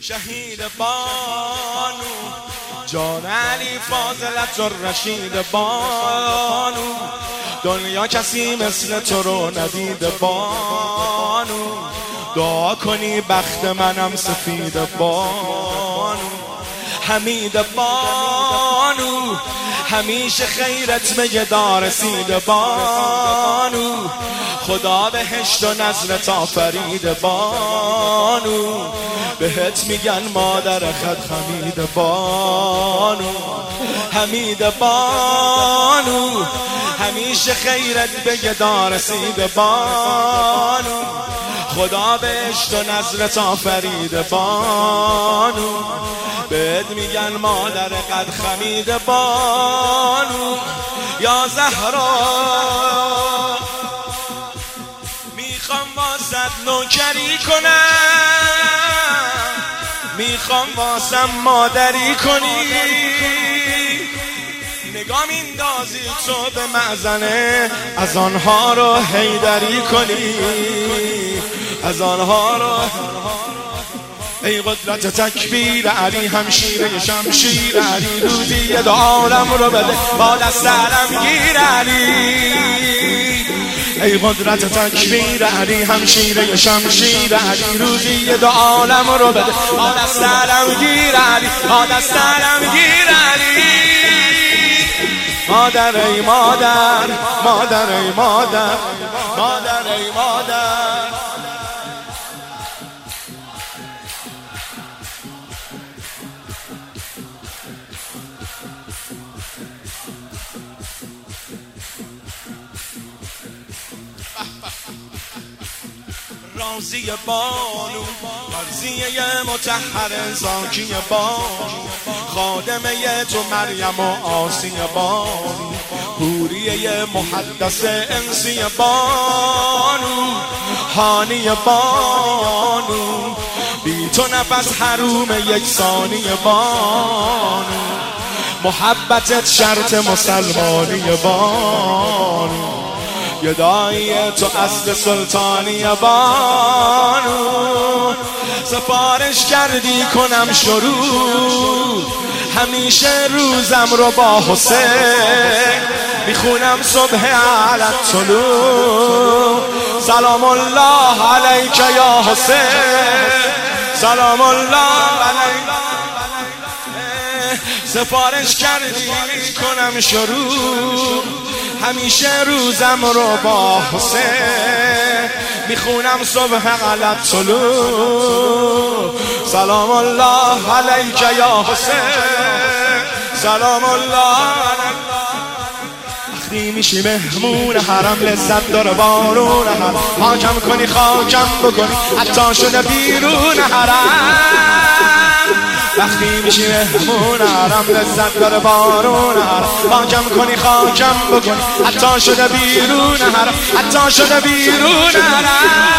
شهید بانو، جان علی فاضلت الرشید بانو، دنیا کسی مثل تو رو ندید بانو، دعا کنی بخت منم سفید بانو. حمید بانو، همیشه خیرت به دار رسید بانو، خدا بهشت و نظرت آفرید بانو، بهت میگن مادر خد حمید بانو. حمید بانو، همیشه خیرت به دار رسید بانو، خدا بهشت و نظرت آفرید بانو، بهت میگن مادر قد خمید بانو. یا زهرا میخوام واسد نوکری کنم، میخوام واسم مادری کنی، نگاه میندازی تو به معزنه، از آنها رو حیدری کنی، از آنها رو. ای قدرت تکبیر علی، همشیره شمشیر علی، روزی دو عالم رو بده با دست علمگیر علی. ای قدرت تکبیر علی، همشیره شمشیر علی، روزی دو عالم رو بده با دست علمگیر علی، با دست علمگیر علی. مادر ای مادر، مادر ای مادر، مادر ای مادر. رازی بانو، مرزیه مطهر زاکی بانو، خادمه تو مریم و آسی بانو، حوریه محدث انسی بانو، هانی بانو، بی تو نفس حروم یک ثانی بانو، محبتت شرط مسلمانی بانو، گدایی تو اصل سلطانی بانو. سفارش کردی کنم شروع، همیشه روزم رو با حسین میخونم صبح علی الطلوع. سلام الله علیک یا حسین، سلام الله علیک. سفارش کردی کنم شروع، همیشه روزم رو با حسین میخونم صبح علی الطلوع. سلام الله علیک یا حسین، سلام الله علیک. وقتی میشی مهمون حرم، لذت داره بارون حرم، حاکم کنی خاکم بکنی حتی شده بیرون حرم. وقتی میشی مهمون حرم، لذت داره بارون حرم، حاکم کنی خاکم بکنی حتی شده بیرون حرم، حتی شده بیرون حرم.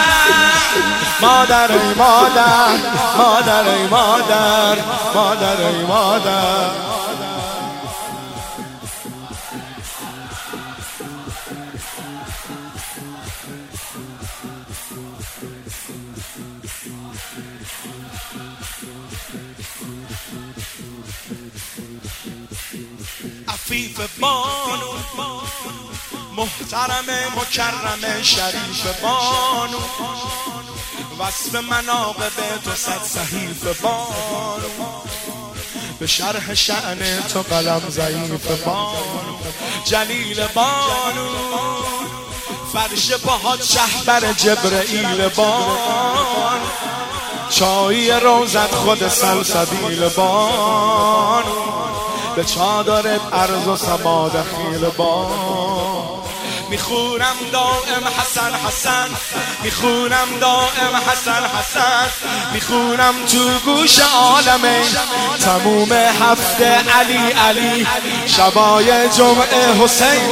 مادر ای مادر، مادر ای مادر، مادر ای مادر. عفیف بانو، محترم مکرم شریف بانو، وصف مناقب تو صد صحیف بانو، به شرح شأن تو قلم ضعیف بانو. جلیل بانو، فرش پاهات شهبر جبرئیل بانو، چایی روزت خود سلسبیل بانو، به چادرت عرض و سما دخیل بانو. میخونم دائم حسن حسن، میخونم دائم حسن حسن، میخونم تو گوش عالمین تموم هفته علی علی، شبای جمعه حسین.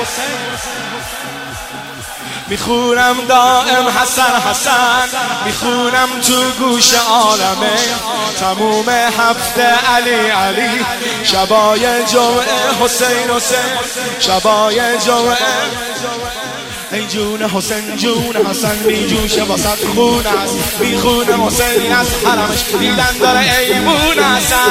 میخونم دائم حسن حسن، میخونم تو گوش عالمه تموم هفته علی علی، شبای جمعه حسین حسین، شبای جمعه. ای جون حسین جون حسن میجوشه واسط خون است میخونه حسین از حرمش دیدن داره ایمون حسن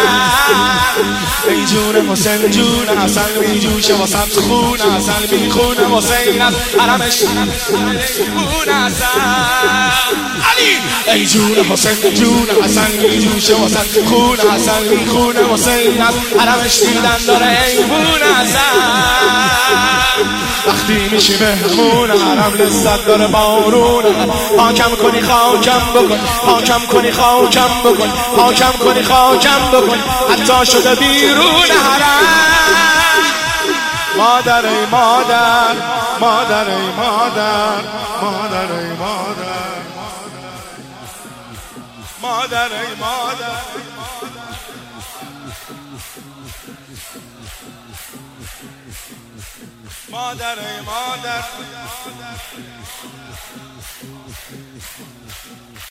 ای جون حسین جون حسن میجوشه واسط خون حسن میخونه حسین از حرمش ایمون حسن علی ای جون حسین جون حسن میجوشه واسط خون حسن میخونه حسین از حرمش دیدن داره ایمون حسن وقتی میشی مهمون حرم لذت داره بارون حاکم کنی خاکم بکن حاکم کنی خاکم بکن حاکم کنی خاکم بکن حتی شده بیرون حرم مادر ای مادر مادر ای مادر مادر ای مادر مادر ای مادر مادر ای مادر